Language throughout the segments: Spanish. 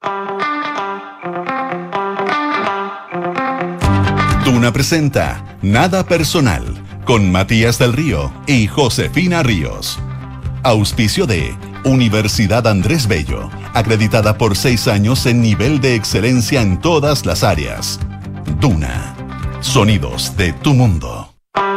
Duna presenta Nada Personal con Matías del Río y Josefina Ríos. Auspicio de Universidad Andrés Bello, acreditada por 6 años en nivel de excelencia en todas las áreas. Duna, sonidos de tu mundo.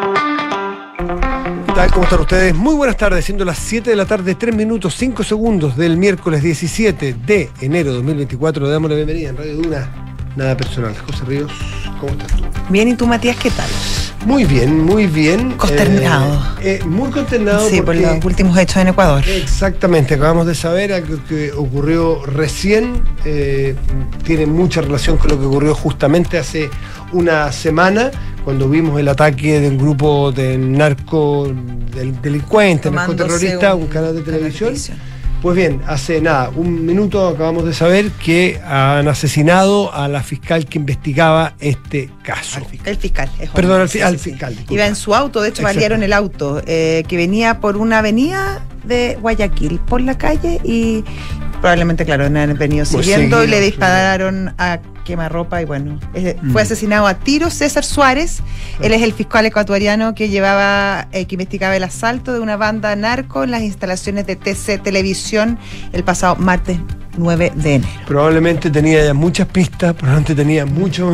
¿Qué tal? ¿Cómo están ustedes? Muy buenas tardes, siendo las 7 de la tarde, 3 minutos, 5 segundos del miércoles 17 de enero de 2024. Le damos la bienvenida en Radio Duna, Nada Personal. José Ríos, ¿cómo estás tú? Bien, ¿y tú, Matías, qué tal? Muy bien, muy bien. Consternado. Muy consternado. Sí, por los últimos hechos en Ecuador. Exactamente, acabamos de saber algo que ocurrió recién. Tiene mucha relación con lo que ocurrió justamente hace una semana, cuando vimos el ataque de un grupo de delincuentes, narcoterroristas, un canal de televisión. Pues bien, hace un minuto acabamos de saber que han asesinado a la fiscal que investigaba este caso. El fiscal. Perdón, al fiscal. Disculpa. Iba en su auto, de hecho balearon el auto, que venía por una avenida de Guayaquil, por la calle, y probablemente, claro, han venido siguiendo y le dispararon a quemarropa y bueno, fue asesinado a tiros César Suárez. Él es el fiscal ecuatoriano que investigaba el asalto de una banda narco en las instalaciones de TC Televisión el pasado martes 9 de enero. Probablemente tenía ya muchas pistas, probablemente tenía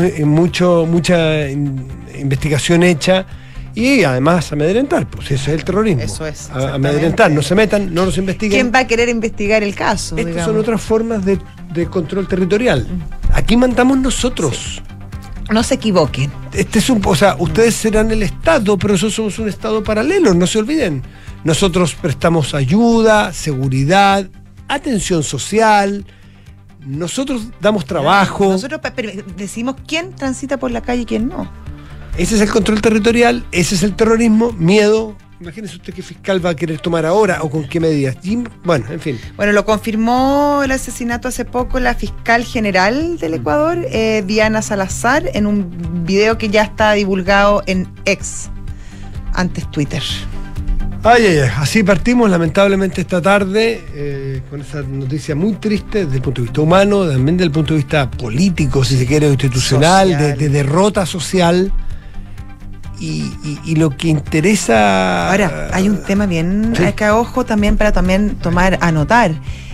mucha investigación hecha. Y además amedrentar, pues eso es el terrorismo. Eso es. Amedrentar, no se metan, no los investiguen. ¿Quién va a querer investigar el caso? Estas son otras formas de control territorial. Aquí mandamos nosotros. No se equivoquen. Ustedes serán el Estado, pero nosotros somos un Estado paralelo, no se olviden. Nosotros prestamos ayuda, seguridad, atención social. Nosotros damos trabajo. Nosotros decimos quién transita por la calle y quién no. Ese es el control territorial, ese es el terrorismo, miedo. Imagínese usted qué fiscal va a querer tomar ahora o con qué medidas. Bueno, en fin. Bueno, lo confirmó el asesinato hace poco la fiscal general del Ecuador, Diana Salazar, en un video que ya está divulgado en X, antes Twitter. Así partimos lamentablemente esta tarde con esa noticia muy triste desde el punto de vista humano, también desde el punto de vista político, si se quiere, institucional, de derrota social. Y lo que interesa... Ahora, hay un tema bien acá, ojo, también para anotar.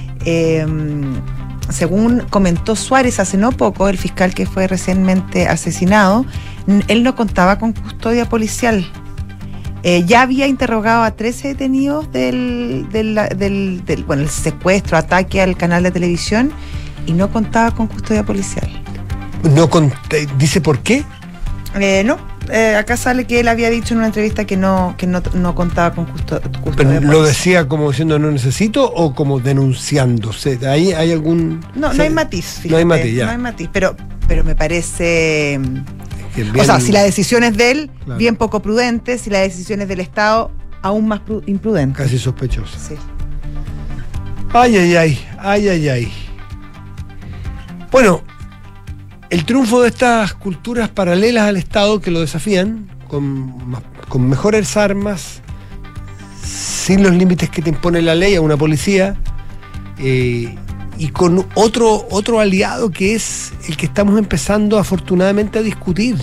Según comentó Suárez hace no poco, el fiscal que fue recientemente asesinado, él no contaba con custodia policial. Ya había interrogado a 13 detenidos del el secuestro, ataque al canal de televisión, y no contaba con custodia policial. ¿Dice por qué? No. Acá sale que él había dicho en una entrevista que no contaba con custodia policial. ¿Lo decía como diciendo no necesito o como denunciándose? ¿Ahí hay algún...? No hay matiz. Fíjate, no hay matiz, ya. No hay matiz, pero me parece... Bien, o sea, si la decisión es de él, claro, bien poco prudente; si la decisión es del Estado, aún más imprudente. Casi sospechosa. Sí. Ay. Bueno, el triunfo de estas culturas paralelas al Estado que lo desafían, con mejores armas, sin los límites que te impone la ley a una policía, y con otro aliado que es el que estamos empezando afortunadamente a discutir.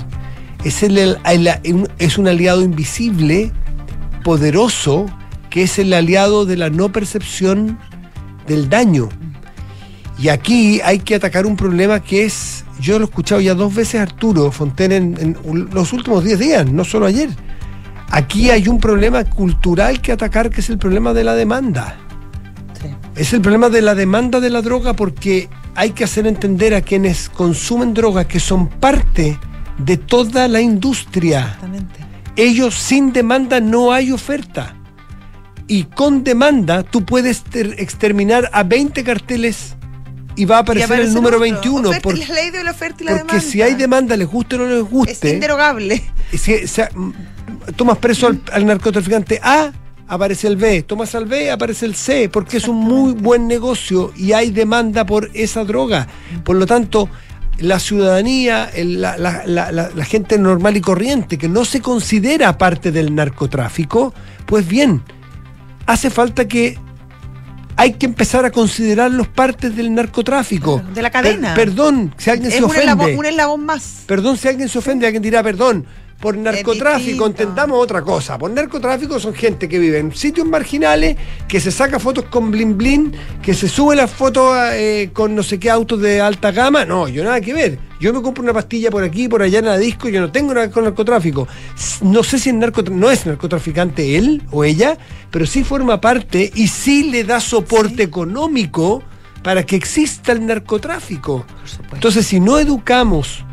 Es un aliado invisible, poderoso, que es el aliado de la no percepción del daño. Y aquí hay que atacar un problema que es, yo lo he escuchado ya 2 veces Arturo Fontaine en los últimos 10 días, no solo ayer. Aquí hay un problema cultural que atacar, que es el problema de la demanda. Es el problema de la demanda de la droga, porque hay que hacer entender a quienes consumen droga que son parte de toda la industria. Exactamente. Ellos, sin demanda no hay oferta. Y con demanda tú puedes exterminar a 20 carteles y va a aparecer el número 21. Es la ley de la oferta y la demanda. Porque si hay demanda, les guste o no les guste, es inderogable. Tomas preso al narcotraficante A, aparece el B, tomas al B, aparece el C, porque es un muy buen negocio y hay demanda por esa droga. Por lo tanto, la ciudadanía, la gente normal y corriente, que no se considera parte del narcotráfico, pues bien, hace falta que hay que empezar a considerarlos partes del narcotráfico. De la cadena. Perdón si alguien se ofende. Un eslabón más. Perdón si alguien se ofende, alguien dirá, perdón, por narcotráfico entendamos otra cosa. Por narcotráfico son gente que vive en sitios marginales, que se saca fotos con blin blin, que se sube las fotos con no sé qué autos de alta gama. No, yo nada que ver. Yo me compro una pastilla por aquí, por allá en la disco, yo no tengo nada con narcotráfico. No sé si no es narcotraficante él o ella, pero sí forma parte y sí le da soporte económico para que exista el narcotráfico. Entonces, si no educamos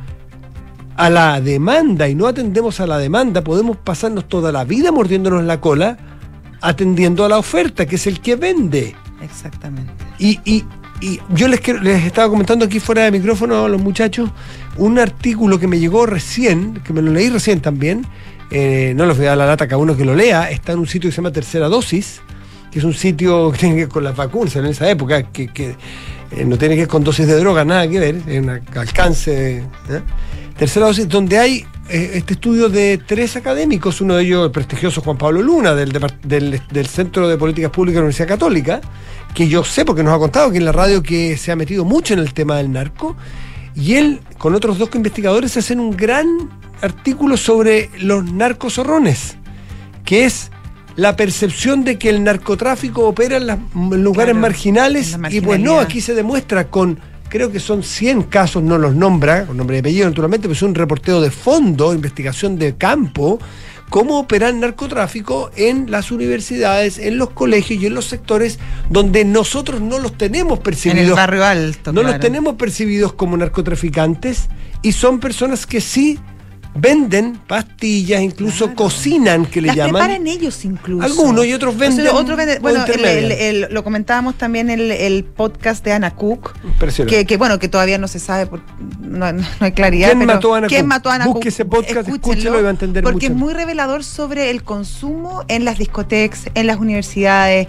a la demanda y no atendemos a la demanda, podemos pasarnos toda la vida mordiéndonos la cola atendiendo a la oferta, que es el que vende. Exactamente. Y yo les estaba comentando aquí fuera de micrófono a los muchachos un artículo que me llegó recién, que me lo leí recién también, no les voy a dar la lata a cada uno que lo lea, está en un sitio que se llama Tercera Dosis, que es un sitio que tiene que ver con las vacunas en esa época, que no tiene que ver con dosis de droga, nada que ver, es un alcance... Tercera Dosis, donde hay este estudio de 3 académicos, uno de ellos el prestigioso Juan Pablo Luna, del Centro de Políticas Públicas de la Universidad Católica, que yo sé porque nos ha contado que en la radio que se ha metido mucho en el tema del narco, y él con otros 2 investigadores hacen un gran artículo sobre los narcozorrones, que es la percepción de que el narcotráfico opera en los lugares marginales, y pues no, aquí se demuestra con... Creo que son 100 casos, no los nombra, con nombre y apellido naturalmente, pero es un reporteo de fondo, investigación de campo, cómo opera el narcotráfico en las universidades, en los colegios y en los sectores donde nosotros no los tenemos percibidos. En el barrio alto. No los tenemos percibidos como narcotraficantes, y son personas que sí venden pastillas, incluso cocinan, que le llaman. Las preparan ellos incluso. Algunos, y otros venden. O sea, otros venden, bueno, lo comentábamos también el podcast de Ana Cook, que todavía no se sabe, no hay claridad. ¿Quién mató a Ana Cook? Busque ese podcast, escúchelo y va a entender porque mucho. Es muy revelador sobre el consumo en las discotecas, en las universidades,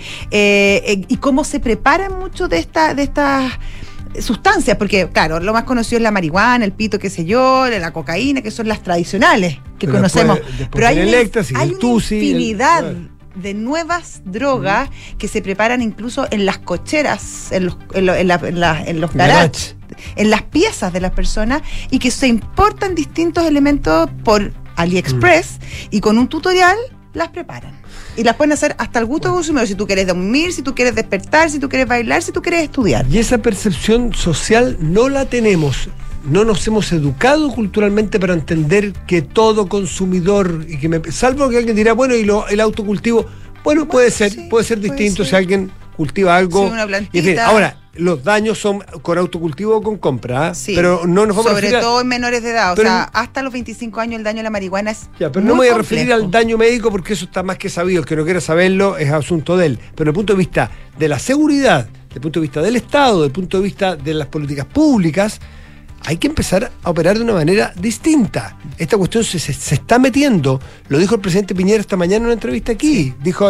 y cómo se preparan mucho de estas sustancias, porque claro, lo más conocido es la marihuana, el pito, qué sé yo, la cocaína, que son las tradicionales que conocemos, pero hay una infinidad de nuevas drogas que se preparan incluso en las cocheras, en los garages, en las piezas de las personas, y que se importan distintos elementos por AliExpress y con un tutorial las preparan. Y las pueden hacer hasta el gusto del consumidor, si tú quieres dormir, si tú quieres despertar, si tú quieres bailar, si tú quieres estudiar. Y esa percepción social no la tenemos. No nos hemos educado culturalmente para entender que todo consumidor, salvo que alguien dirá, bueno, y el autocultivo, bueno, puede ser distinto si alguien cultiva algo. Sí, una plantita. Y en fin, ahora, los daños son con autocultivo o con compra, sí, pero no nos vamos a referir sobre todo en menores de edad, hasta los 25 años el daño de la marihuana es pero no me voy a referir al daño médico, porque eso está más que sabido. El que no quiera saberlo es asunto de él, pero desde el punto de vista de la seguridad, desde el punto de vista del Estado, desde el punto de vista de las políticas públicas, hay que empezar a operar de una manera distinta. Esta cuestión se está metiendo, lo dijo el presidente Piñera esta mañana en una entrevista aquí, dijo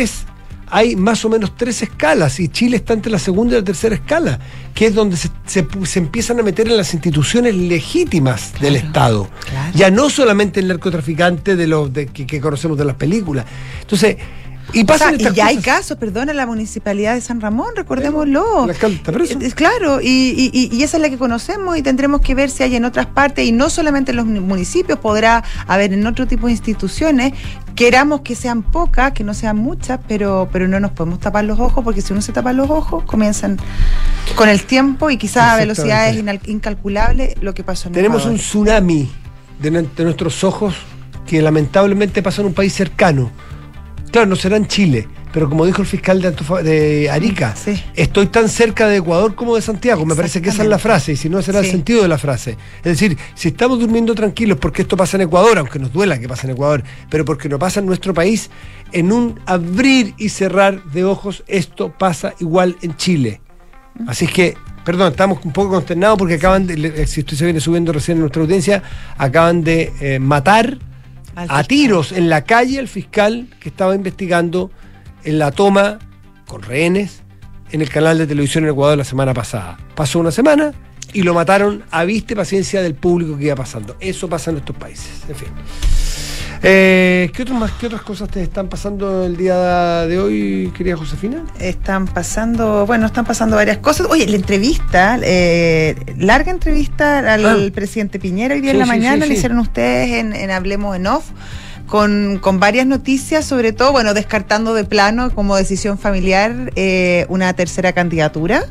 hay más o menos 3 escalas, y Chile está entre la segunda y la tercera escala, que es donde se empiezan a meter en las instituciones legítimas del Estado. Claro. Ya no solamente el narcotraficante que conocemos de las películas. Entonces, y ya hay casos, en la municipalidad de San Ramón, recordémoslo. ¿El alcalde está preso? Claro, y esa es la que conocemos, y tendremos que ver si hay en otras partes, y no solamente en los municipios, podrá haber en otro tipo de instituciones. Queramos que sean pocas, que no sean muchas, pero no nos podemos tapar los ojos, porque si uno se tapa los ojos, comienzan con el tiempo y quizás a velocidades incalculables lo que pasó en Tenemos Ecuador. Un tsunami de nuestros ojos que lamentablemente pasa en un país cercano. Claro, no será en Chile, pero como dijo el fiscal de Arica, estoy tan cerca de Ecuador como de Santiago. Me parece que esa es la frase, y si no, será el sentido de la frase. Es decir, si estamos durmiendo tranquilos porque esto pasa en Ecuador, aunque nos duela que pase en Ecuador, pero porque no pasa en nuestro país, en un abrir y cerrar de ojos, esto pasa igual en Chile. Así es que, estamos un poco consternados porque si usted se viene subiendo recién en nuestra audiencia, acaban de matar a tiros en la calle al fiscal que estaba investigando en la toma con rehenes en el canal de televisión en Ecuador la semana pasada. Pasó una semana y lo mataron a vista y paciencia del público que iba pasando. Eso pasa en estos países. En fin. ¿Qué otras cosas te están pasando el día de hoy, querida Josefina? Están pasando varias cosas. Oye, la entrevista, larga entrevista al presidente Piñera hoy día en la mañana, le hicieron ustedes en Hablemos en Off, con varias noticias, sobre todo, bueno, descartando de plano como decisión familiar una tercera candidatura.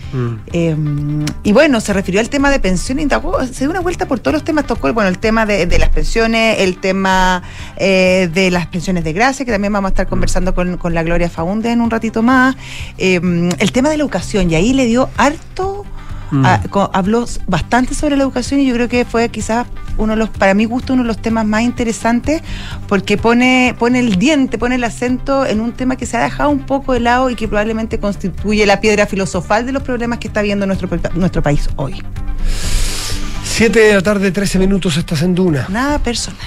Y bueno, se refirió al tema de pensiones, se dio una vuelta por todos los temas, tocó el tema de las pensiones, el tema de las pensiones de gracia, que también vamos a estar conversando con la Gloria Faúndez en un ratito más, el tema de la educación, y ahí le dio harto, habló bastante sobre la educación, y yo creo que fue quizás para mi gusto, uno de los temas más interesantes, porque pone el acento en un tema que se ha dejado un poco de lado y que probablemente constituye la piedra filosofal de los problemas que está viendo nuestro país hoy. 7 de la tarde, 13 minutos, estás en Duna. Nada personal.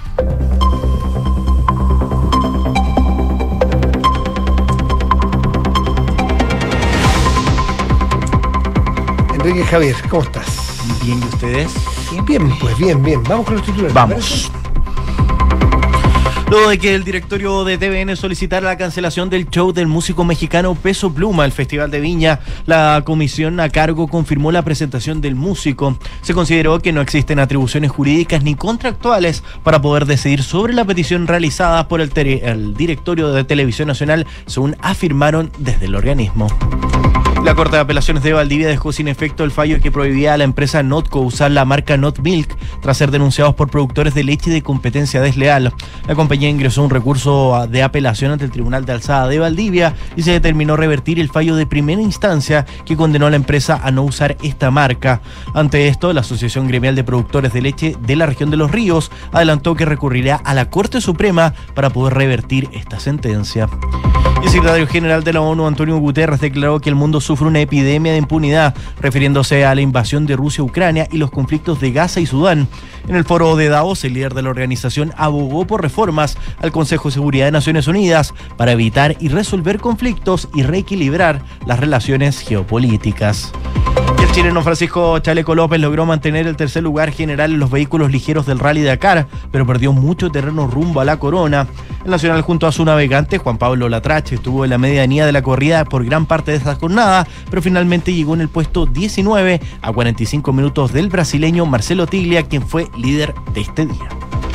Enrique Javier, ¿cómo estás? Bien, ¿y ustedes? Bien, pues bien. Vamos con los titulares. Vamos. Luego de que el directorio de TVN solicitara la cancelación del show del músico mexicano Peso Pluma al Festival de Viña, la comisión a cargo confirmó la presentación del músico. Se consideró que no existen atribuciones jurídicas ni contractuales para poder decidir sobre la petición realizada por el directorio de Televisión Nacional, según afirmaron desde el organismo. La Corte de Apelaciones de Valdivia dejó sin efecto el fallo que prohibía a la empresa Notco usar la marca Not Milk tras ser denunciados por productores de leche de competencia desleal. La compañía ingresó un recurso de apelación ante el Tribunal de Alzada de Valdivia y se determinó revertir el fallo de primera instancia que condenó a la empresa a no usar esta marca. Ante esto, la Asociación Gremial de Productores de Leche de la Región de los Ríos adelantó que recurrirá a la Corte Suprema para poder revertir esta sentencia. El secretario general de la ONU, Antonio Guterres, declaró que el mundo sufre una epidemia de impunidad, refiriéndose a la invasión de Rusia a Ucrania y los conflictos de Gaza y Sudán. En el foro de Davos, el líder de la organización abogó por reformas al Consejo de Seguridad de Naciones Unidas para evitar y resolver conflictos y reequilibrar las relaciones geopolíticas. El chileno Francisco Chaleco López logró mantener el tercer lugar general en los vehículos ligeros del Rally Dakar, pero perdió mucho terreno rumbo a la corona. El nacional, junto a su navegante Juan Pablo Latrache, estuvo en la medianía de la corrida por gran parte de esta jornada, pero finalmente llegó en el puesto 19 a 45 minutos del brasileño Marcelo Tiglia, quien fue líder de este día.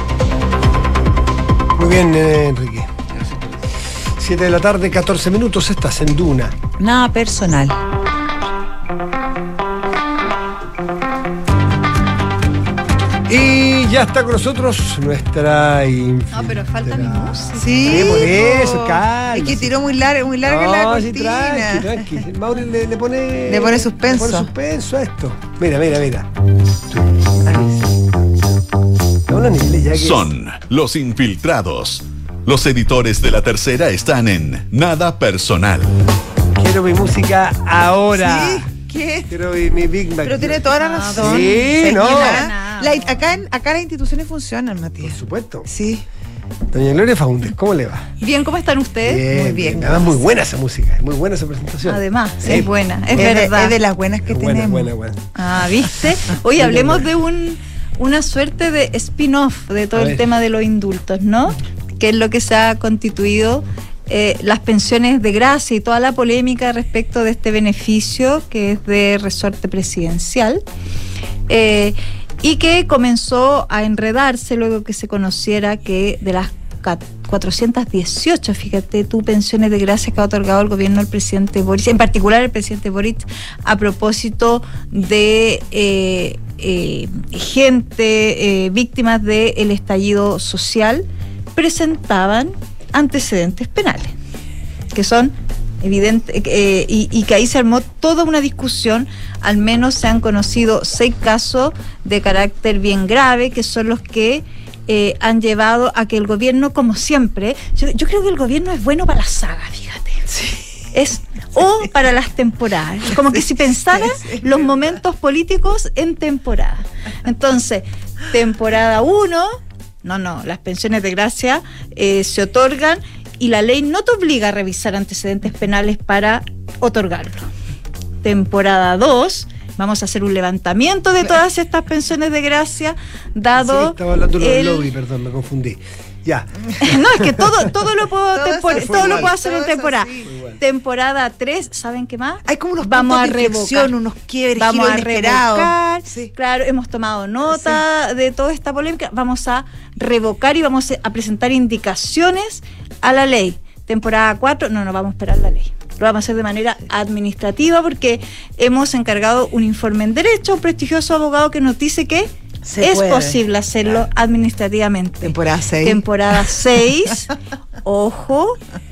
Muy bien, Enrique. 7 de la tarde, 14 minutos, estás en Duna. Nada personal. Y ya está con nosotros nuestra No, pero falta mi música. Sí, por eso, calma. Es que tiró muy larga la cortina. Tranqui. El Mauri le pone suspenso. Le pone suspenso a esto. Mira. Son los infiltrados. Los editores de La Tercera están en Nada Personal. Quiero mi música ahora. ¿Sí? ¿Qué? Quiero mi Big Mac. Pero tiene toda la razón. Sí, no. Acá las instituciones funcionan, Matías. Por supuesto. Sí. Doña Gloria Faúndez, ¿cómo le va? Bien, ¿cómo están ustedes? Muy bien. Además, muy buena esa música, muy buena esa presentación. Además, es buena, es verdad. Es de las buenas que tenemos. Buena. Ah, ¿viste? Hoy hablemos de una suerte de spin-off de todo el tema de los indultos, ¿no? Que es lo que se ha constituido las pensiones de gracia y toda la polémica respecto de este beneficio que es de resorte presidencial. Y que comenzó a enredarse luego que se conociera que de las 418, fíjate tú, pensiones de gracia que ha otorgado el gobierno del presidente Boric, en particular el presidente Boric, a propósito de gente, víctimas del estallido social, presentaban antecedentes penales, que son evidentes, y que ahí se armó toda una discusión. Al menos se han conocido 6 casos de carácter bien grave, que son los que han llevado a que el gobierno, como siempre, yo creo que el gobierno es bueno para la saga, fíjate. Sí. O para las temporadas, como que si pensara los momentos políticos en temporada. Entonces, temporada 1, no, las pensiones de gracia se otorgan y la ley no te obliga a revisar antecedentes penales para otorgarlo. Temporada 2, Vamos a hacer un levantamiento de todas estas pensiones de gracia, dado... Sí, estaba hablando del lobby, perdón, me confundí. Ya. No, es que todo lo puedo hacer en temporada. Temporada 3, ¿saben qué más? Hay como unos vamos puntos a de inflexión, revocar, unos quiebres, vamos giros a inesperados. revocar. Sí. Claro, hemos tomado nota de toda esta polémica. Vamos a revocar y vamos a presentar indicaciones a la ley. Temporada 4, no vamos a esperar la ley. Lo vamos a hacer de manera administrativa porque hemos encargado un informe en derecho a un prestigioso abogado que nos dice que es posible hacerlo administrativamente. Temporada 6. Temporada 6, ojo.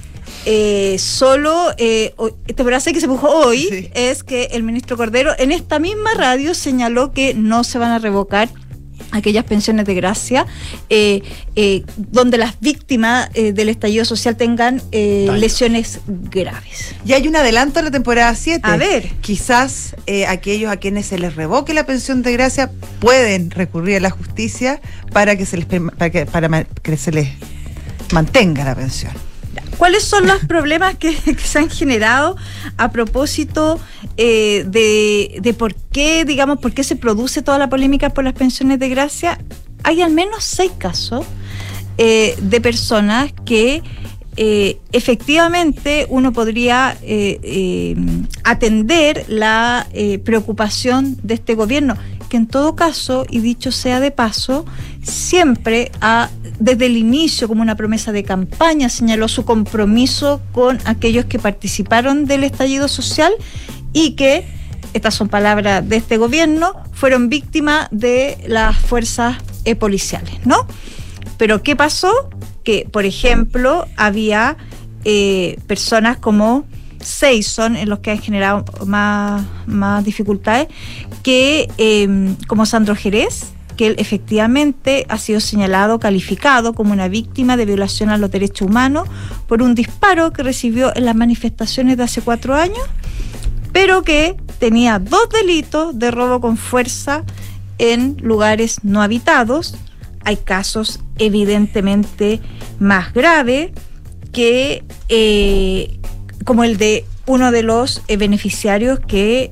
Temporada 6 que se puso hoy, sí. Es que el ministro Cordero en esta misma radio señaló que no se van a revocar aquellas pensiones de gracia donde las víctimas del estallido social tengan lesiones graves. Y hay un adelanto en la temporada 7. A ver. Quizás aquellos a quienes se les revoque la pensión de gracia pueden recurrir a la justicia para que se les mantenga la pensión. ¿Cuáles son los problemas que se han generado a propósito de por qué se produce toda la polémica por las pensiones de gracia? Hay al menos 6 casos de personas que efectivamente uno podría atender la preocupación de este gobierno, que en todo caso, y dicho sea de paso, siempre desde el inicio, como una promesa de campaña, señaló su compromiso con aquellos que participaron del estallido social y que, estas son palabras de este gobierno, fueron víctimas de las fuerzas policiales, ¿no? Pero ¿qué pasó? Que, por ejemplo, había personas como 6 son en los que han generado más dificultades, que como Sandro Jerez, que él efectivamente ha sido calificado como una víctima de violación a los derechos humanos por un disparo que recibió en las manifestaciones de hace 4 años, pero que tenía 2 delitos de robo con fuerza en lugares no habitados. Hay casos evidentemente más graves que como el de uno de los beneficiarios que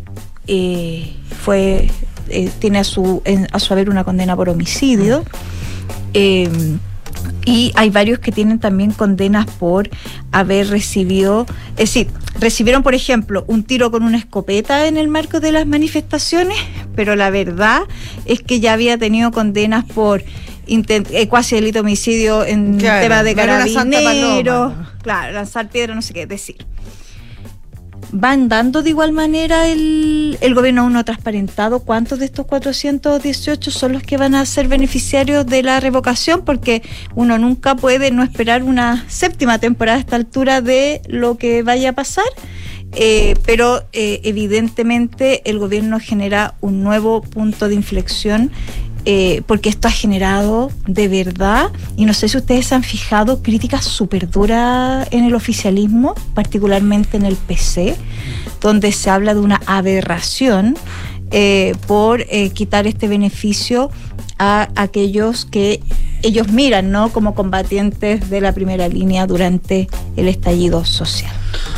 tiene a su haber una condena por homicidio, y hay varios que tienen también condenas por haber recibido, es decir, recibieron por ejemplo un tiro con una escopeta en el marco de las manifestaciones, pero la verdad es que ya había tenido condenas por cuasi delito de homicidio en tema de carabineros, claro, lanzar piedra, no sé qué decir. Van dando de igual manera el gobierno aún no ha transparentado cuántos de estos 418 son los que van a ser beneficiarios de la revocación, porque uno nunca puede no esperar una 7ª temporada a esta altura de lo que vaya a pasar, pero evidentemente el gobierno genera un nuevo punto de inflexión, porque esto ha generado de verdad, y no sé si ustedes se han fijado, críticas súper duras en el oficialismo, particularmente en el PC, donde se habla de una aberración por quitar este beneficio a aquellos que ellos miran, ¿no?, como combatientes de la primera línea durante el estallido social.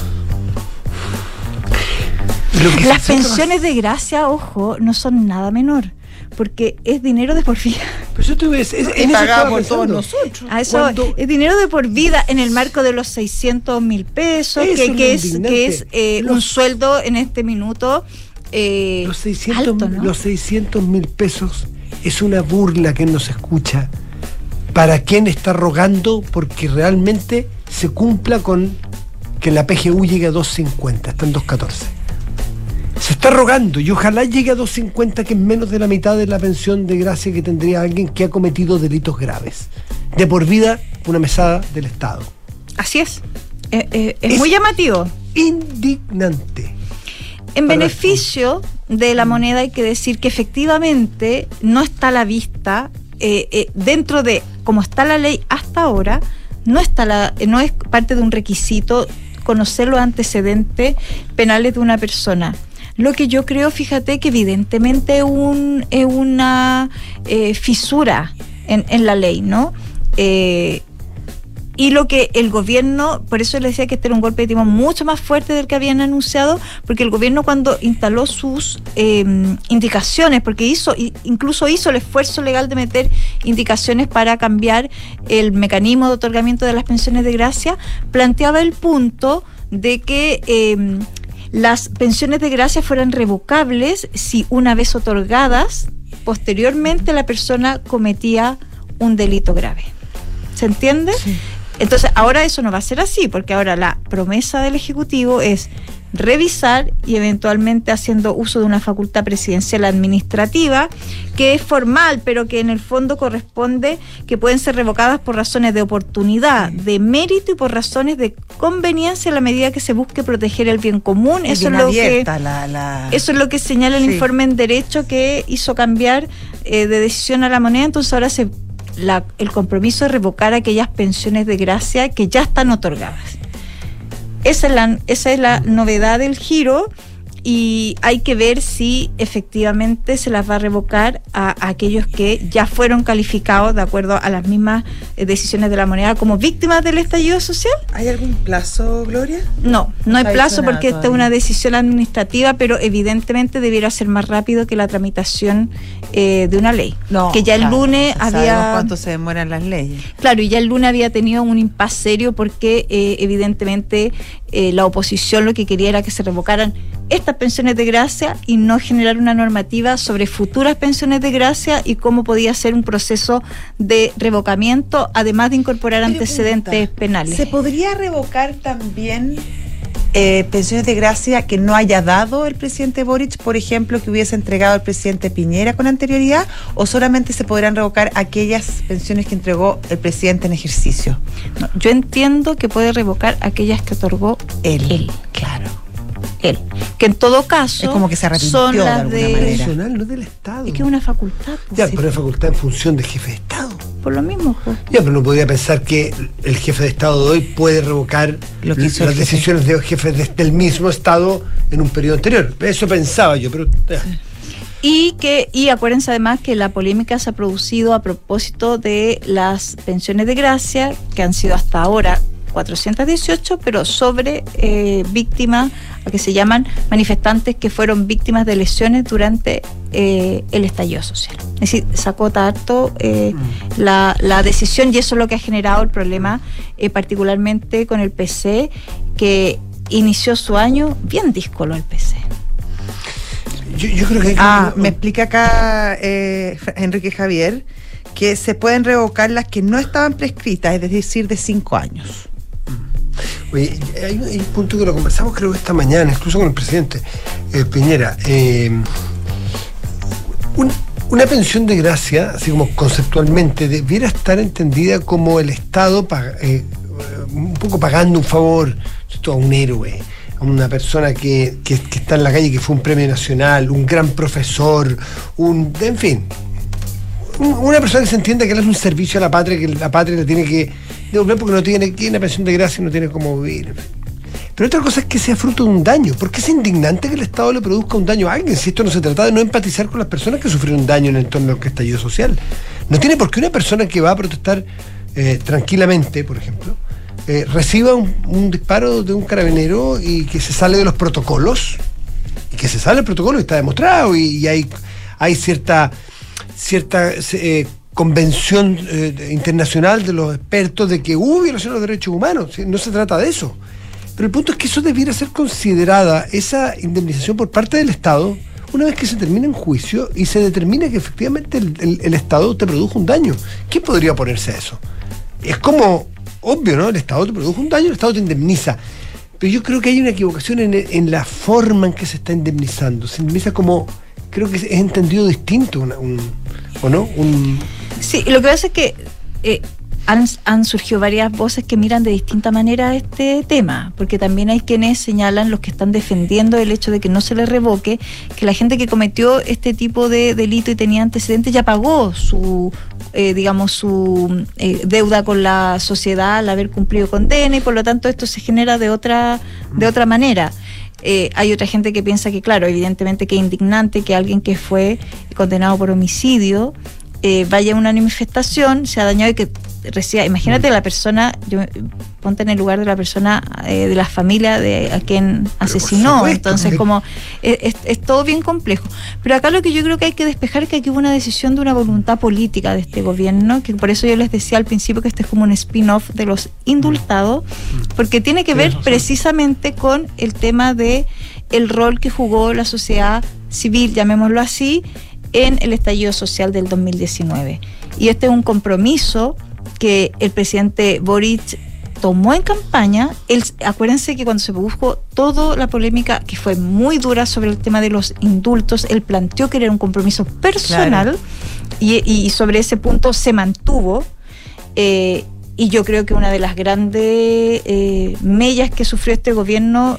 Las pensiones de gracia, ojo, no son nada menor, porque es dinero de por vida. Pero yo te voy a decir, en eso pagamos todos nosotros. Es dinero de por vida en el marco de los 600.000 pesos, que es un sueldo en este minuto los 600, alto, ¿no? Los 600.000 pesos es una burla que nos escucha para quien está rogando porque realmente se cumpla con que la PGU llegue a 2.50, está en 2.14. Se está rogando y ojalá llegue a 2.50, que es menos de la mitad de la pensión de gracia que tendría alguien que ha cometido delitos graves. De por vida, una mesada del Estado. Así es. Es muy llamativo. Indignante. En beneficio de la moneda hay que decir que efectivamente no está a la vista, dentro de como está la ley hasta ahora, no es parte de un requisito conocer los antecedentes penales de una persona. Lo que yo creo, fíjate, que evidentemente es una fisura en la ley, ¿no? Y lo que el gobierno, por eso les decía que este era un golpe de timón mucho más fuerte del que habían anunciado, porque el gobierno cuando instaló sus indicaciones, porque incluso hizo el esfuerzo legal de meter indicaciones para cambiar el mecanismo de otorgamiento de las pensiones de gracia, planteaba el punto de que las pensiones de gracia fueran revocables si una vez otorgadas, posteriormente la persona cometía un delito grave. ¿Se entiende? Sí. Entonces, ahora eso no va a ser así, porque ahora la promesa del Ejecutivo es revisar y eventualmente haciendo uso de una facultad presidencial administrativa que es formal, pero que en el fondo corresponde, que pueden ser revocadas por razones de oportunidad, de mérito y por razones de conveniencia a la medida que se busque proteger el bien común. Eso es lo que señala el informe en Derecho que hizo cambiar de decisión a la moneda. Entonces ahora el compromiso de revocar aquellas pensiones de gracia que ya están otorgadas. Esa es la novedad del giro, y hay que ver si efectivamente se las va a revocar a aquellos que ya fueron calificados de acuerdo a las mismas decisiones de la moneda como víctimas del estallido social. ¿Hay algún plazo, Gloria? No hay plazo porque esta es una decisión administrativa, pero evidentemente debiera ser más rápido que la tramitación de una ley. Que ya el lunes había... ¿Cuánto se demoran las leyes? Claro, y ya el lunes había tenido un impasse serio porque evidentemente la oposición lo que quería era que se revocaran estas pensiones de gracia y no generar una normativa sobre futuras pensiones de gracia y cómo podía ser un proceso de revocamiento, además de incorporar antecedentes penales. ¿Se podría revocar también pensiones de gracia que no haya dado el presidente Boric, por ejemplo, que hubiese entregado el presidente Piñera con anterioridad, o solamente se podrán revocar aquellas pensiones que entregó el presidente en ejercicio? No, yo entiendo que puede revocar aquellas que otorgó él. Claro. Él, que en todo caso es como que se son las de personal, no del Estado. Es que es una facultad. Ya, pero es facultad en función de jefe de Estado. Por lo mismo, pues. Ya, pero no podría pensar que el jefe de Estado de hoy puede revocar las decisiones de jefes del mismo Estado en un periodo anterior. Eso pensaba yo, pero... Sí. Y acuérdense además que la polémica se ha producido a propósito de las pensiones de gracia, que han sido hasta ahora 418, pero sobre víctimas, que se llaman manifestantes que fueron víctimas de lesiones durante el estallido social. Es decir, sacó harto la decisión, y eso es lo que ha generado el problema, particularmente con el PC, que inició su año bien díscolo el PC. Yo creo que me explica acá Enrique Javier que se pueden revocar las que no estaban prescritas, es decir, de 5 años. Oye, hay un punto que lo conversamos creo que esta mañana, incluso con el presidente Piñera. Una pensión de gracia, así como conceptualmente, debiera estar entendida como el Estado un poco pagando un favor a un héroe, a una persona que está en la calle, que fue un premio nacional, un gran profesor, en fin, una persona que se entienda que él es un servicio a la patria, que la patria le tiene que devolver porque no tiene una pensión de gracia y no tiene cómo vivir. Pero otra cosa es que sea fruto de un daño. ¿Por qué es indignante que el Estado le produzca un daño a alguien? Si esto no se trata de no empatizar con las personas que sufrieron un daño en el entorno del estallido social. No tiene por qué una persona que va a protestar tranquilamente, por ejemplo, reciba un disparo de un carabinero y que se sale de los protocolos, y que se sale del protocolo y está demostrado, y hay cierta convención internacional de los expertos de que hubo violación de los derechos humanos. No se trata de eso. Pero el punto es que eso debiera ser considerada, esa indemnización por parte del Estado, una vez que se termine en juicio y se determine que efectivamente el Estado te produjo un daño. ¿Quién podría oponerse a eso? Es como obvio, ¿no? El Estado te produjo un daño, el Estado te indemniza. Pero yo creo que hay una equivocación en la forma en que se está indemnizando. Se indemniza como... Creo que es entendido distinto, ¿o no? Sí, lo que pasa es que han surgido varias voces que miran de distinta manera este tema, porque también hay quienes señalan, los que están defendiendo el hecho de que no se le revoque, que la gente que cometió este tipo de delito y tenía antecedentes ya pagó su deuda con la sociedad al haber cumplido condena, y por lo tanto esto se genera de otra manera. Hay otra gente que piensa que, claro, evidentemente que es indignante que alguien que fue condenado por homicidio vaya a una manifestación, se ha dañado, y que reciba, imagínate la persona, ponte en el lugar de la persona, de la familia de a quien asesinó, supuesto, entonces como es todo bien complejo. Pero acá lo que yo creo que hay que despejar es que aquí hubo una decisión de una voluntad política de este gobierno, que por eso yo les decía al principio que este es como un spin-off de los indultados, porque tiene que ver precisamente con el tema de el rol que jugó la sociedad civil, llamémoslo así, en el estallido social del 2019. Y este es un compromiso que el presidente Boric tomó en campaña. Acuérdense que cuando se produjo toda la polémica, que fue muy dura sobre el tema de los indultos, él planteó que era un compromiso personal, claro, y sobre ese punto se mantuvo. Y yo creo que una de las grandes mellas que sufrió este gobierno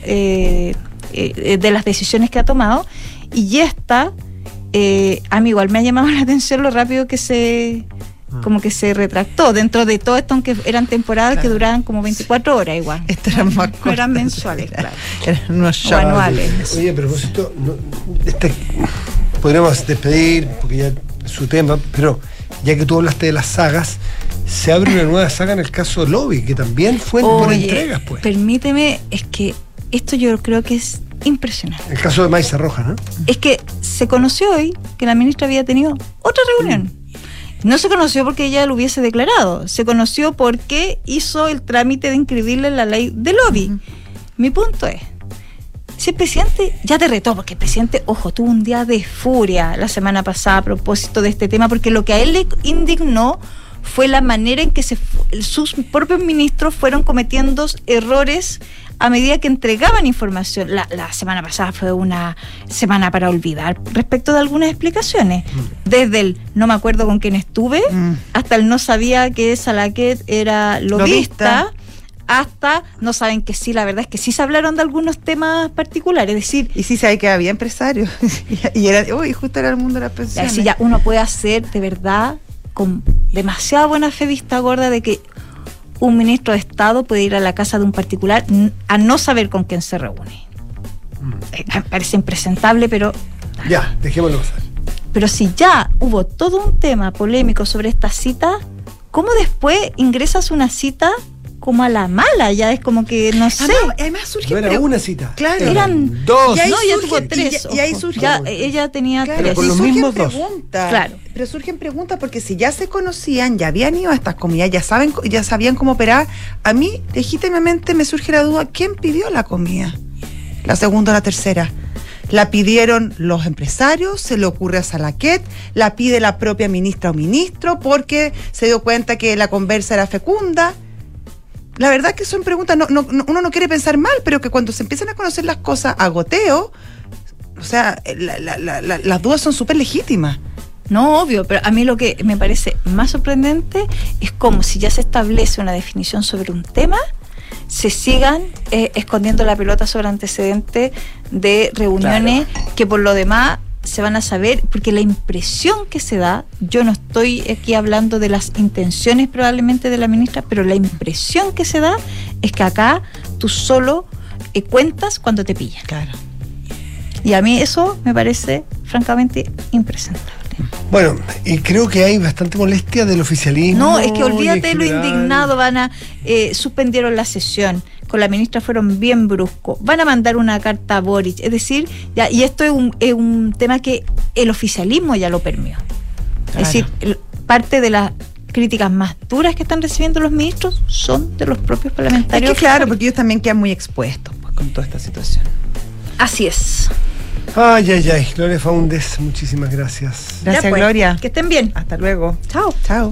de las decisiones que ha tomado, y esta a mí igual me ha llamado la atención lo rápido que como que se retractó dentro de todo esto, aunque eran temporadas, claro, que duraban como 24 horas igual. Esto eran más cortas, eran mensuales, claro. Eran unos o anuales. Oye, a propósito, podríamos despedir, porque ya es su tema, pero ya que tú hablaste de las sagas, se abre una nueva saga en el caso Lobby, que también fue por entregas, pues. Permíteme, es que esto yo creo que es impresionante. El caso de Maiza Roja, ¿no? Es que se conoció hoy que la ministra había tenido otra reunión. No se conoció porque ella lo hubiese declarado, se conoció porque hizo el trámite de inscribirle en la ley de lobby. Mi punto es, si el presidente ya te retó, porque el presidente, ojo, tuvo un día de furia la semana pasada a propósito de este tema, porque lo que a él le indignó fue la manera en que sus propios ministros fueron cometiendo errores a medida que entregaban información. La semana pasada fue una semana para olvidar respecto de algunas explicaciones. Desde el no me acuerdo con quién estuve, hasta el no sabía que Salaquet era lobista, hasta no saben que sí, la verdad es que sí se hablaron de algunos temas particulares, es decir... Y sí sabe que había empresarios, y era, justo era el mundo de las pensiones. Así ya uno puede hacer, de verdad, con demasiada buena fe vista gorda de que un ministro de Estado puede ir a la casa de un particular a no saber con quién se reúne. Me parece impresentable, pero... Ya, dejémoslo pasar. Pero si ya hubo todo un tema polémico sobre esta cita, ¿cómo después ingresas una cita como a la mala? Ya es como que, no sé. Además surge... No era una cita. Claro. Eran dos. No, ya tuvo tres. Y ahí surge... Ella tenía tres. Con los mismos dos. Claro. Pero surgen preguntas porque si ya se conocían, ya habían ido a estas comidas, ya sabían cómo operar. A mí, legítimamente, me surge la duda, ¿quién pidió la comida? La segunda o la tercera. La pidieron los empresarios, se le ocurre a Salaquet, la pide la propia ministra o ministro porque se dio cuenta que la conversa era fecunda. La verdad que son preguntas, uno no quiere pensar mal, pero que cuando se empiezan a conocer las cosas a goteo, o sea, las dudas son súper legítimas. No, obvio, pero a mí lo que me parece más sorprendente es como si ya se establece una definición sobre un tema, se sigan escondiendo la pelota sobre antecedentes de reuniones, claro, que por lo demás se van a saber, porque la impresión que se da, yo no estoy aquí hablando de las intenciones probablemente de la ministra, pero la impresión que se da es que acá tú solo cuentas cuando te pillan. Claro. Y a mí eso me parece francamente impresentable. Bueno, y creo que hay bastante molestia del oficialismo. No, es que olvídate lo indignado, suspendieron la sesión, con la ministra fueron bien bruscos, van a mandar una carta a Boric, es decir, ya, y esto es un tema que el oficialismo ya lo permeó. Claro. Es decir, parte de las críticas más duras que están recibiendo los ministros son de los propios parlamentarios. Es que claro, porque ellos también quedan muy expuestos pues, con toda esta situación. Así es. Ay, Gloria Faúndez, muchísimas gracias. Gracias, ya, pues, Gloria. Que estén bien. Hasta luego. Chao. Chao.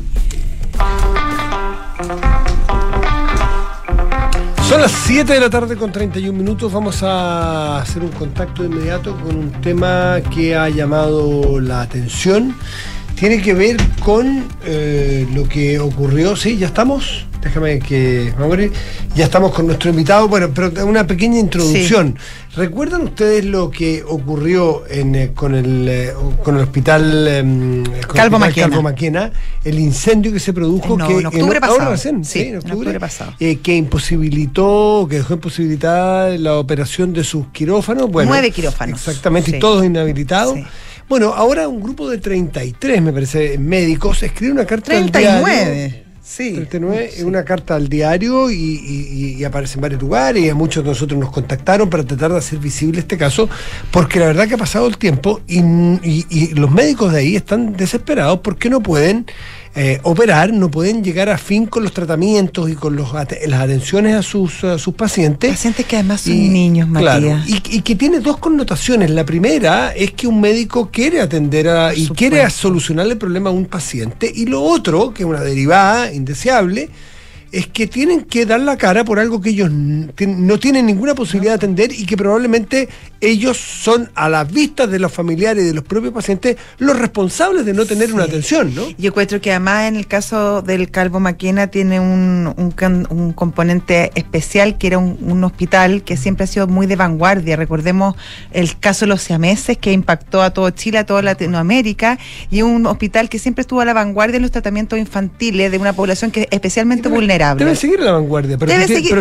Son las 7 de la tarde con 31 minutos. Vamos a hacer un contacto inmediato con un tema que ha llamado la atención. Tiene que ver con lo que ocurrió. Sí, ya estamos. Déjame que me ya estamos con nuestro invitado. Bueno, pero una pequeña introducción. Sí. ¿Recuerdan ustedes lo que ocurrió con el hospital Calvo Maquena? El incendio que se produjo en octubre pasado. En octubre pasado. Que dejó imposibilitada la operación de sus quirófanos. Bueno, 9 quirófanos. Exactamente, sí. Y todos inhabilitados. Sí. Bueno, ahora un grupo de 33, me parece, médicos, escribe una carta 39. al diario. Sí. 39 es una carta al diario y aparece en varios lugares, y a muchos de nosotros nos contactaron para tratar de hacer visible este caso, porque la verdad que ha pasado el tiempo y los médicos de ahí están desesperados porque no pueden operar, no pueden llegar a fin con los tratamientos y con las atenciones a sus pacientes. Pacientes que además son niños, Matías. Claro, y que tiene dos connotaciones. La primera es que un médico quiere atender y quiere solucionar el problema a un paciente, y lo otro, que es una derivada indeseable, es que tienen que dar la cara por algo que ellos no tienen ninguna posibilidad de atender, y que probablemente ellos son, a las vistas de los familiares y de los propios pacientes, los responsables de no tener una atención, ¿no? Yo encuentro que además en el caso del Calvo Maquena tiene un componente especial, que era un hospital que siempre ha sido muy de vanguardia. Recordemos el caso de los siameses, que impactó a todo Chile, a toda Latinoamérica, y un hospital que siempre estuvo a la vanguardia en los tratamientos infantiles de una población que es especialmente vulnerable. Debe seguir a la vanguardia, pero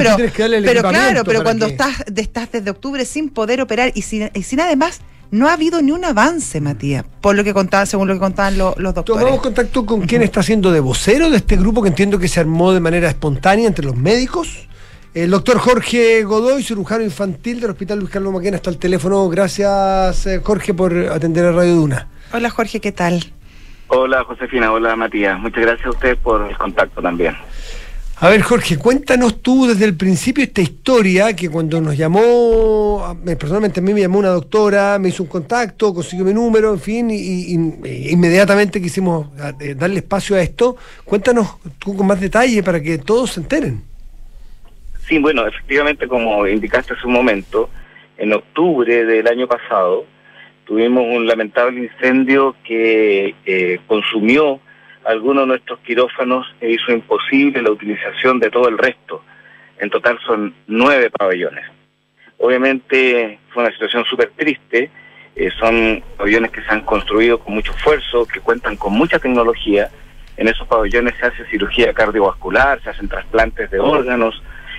cuando estás desde octubre sin poder operar y sin además, no ha habido ni un avance, Matías, según lo que contaban los doctores. Tomamos contacto con quien está haciendo de vocero de este grupo, que entiendo que se armó de manera espontánea entre los médicos. El doctor Jorge Godoy, cirujano infantil del Hospital Luis Calvo Maquena, está al teléfono. Gracias, Jorge, por atender a Radio Duna. Hola, Jorge, ¿qué tal? Hola, Josefina. Hola, Matías. Muchas gracias a ustedes por el contacto también. A ver, Jorge, cuéntanos tú desde el principio esta historia, que cuando nos llamó, personalmente a mí me llamó una doctora, me hizo un contacto, consiguió mi número, en fin, y inmediatamente quisimos darle espacio a esto. Cuéntanos tú con más detalle para que todos se enteren. Sí, bueno, efectivamente, como indicaste hace un momento, en octubre del año pasado tuvimos un lamentable incendio que consumió algunos de nuestros quirófanos e hizo imposible la utilización de todo el resto. En total son 9 pabellones. Obviamente fue una situación súper triste. Son pabellones que se han construido con mucho esfuerzo, que cuentan con mucha tecnología. En esos pabellones se hace cirugía cardiovascular, se hacen trasplantes de órganos,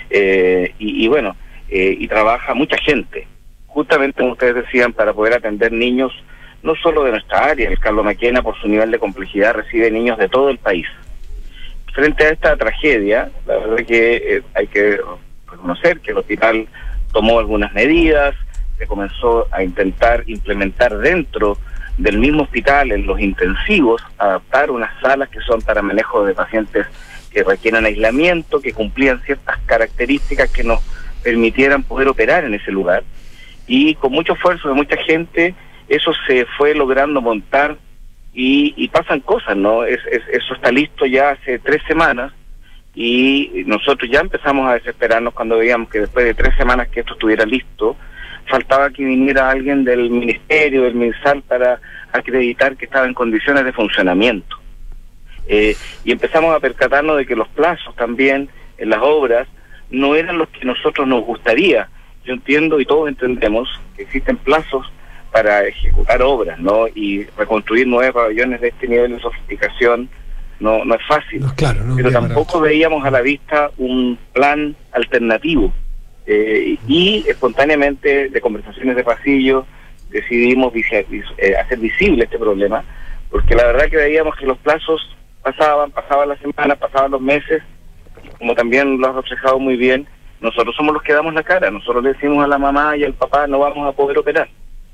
y trabaja mucha gente. Justamente, como ustedes decían, para poder atender niños no solo de nuestra área. El Calvo Maquena, por su nivel de complejidad, recibe niños de todo el país. Frente a esta tragedia, la verdad que hay que reconocer que el hospital tomó algunas medidas, se comenzó a intentar implementar dentro del mismo hospital, en los intensivos, adaptar unas salas que son para manejo de pacientes que requieren aislamiento, que cumplían ciertas características que nos permitieran poder operar en ese lugar. Y con mucho esfuerzo de mucha gente, eso se fue logrando montar y pasan cosas, ¿no? Eso está listo ya hace 3 semanas, y nosotros ya empezamos a desesperarnos cuando veíamos que después de 3 semanas que esto estuviera listo, faltaba que viniera alguien del ministerio, del MinSal, para acreditar que estaba en condiciones de funcionamiento. Y empezamos a percatarnos de que los plazos también en las obras no eran los que nosotros nos gustaría. Yo entiendo y todos entendemos que existen plazos para ejecutar obras, ¿no? Y reconstruir 9 pabellones de este nivel de sofisticación no es fácil. No, claro, no, pero tampoco veíamos a la vista un plan alternativo. Y espontáneamente, de conversaciones de pasillo, decidimos hacer visible este problema, porque la verdad que veíamos que los plazos pasaban las semanas, pasaban los meses. Como también lo has reflejado muy bien, nosotros somos los que damos la cara. Nosotros le decimos a la mamá y al papá: no vamos a poder operar.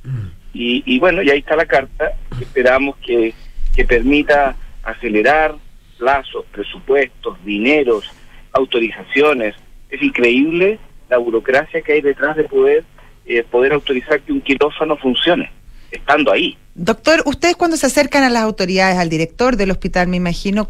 Y bueno, y ahí está la carta, que esperamos que permita acelerar plazos, presupuestos, dineros, autorizaciones. Es increíble la burocracia que hay detrás de poder autorizar que un quirófano funcione, estando ahí. Doctor, ustedes cuando se acercan a las autoridades, al director del hospital, me imagino,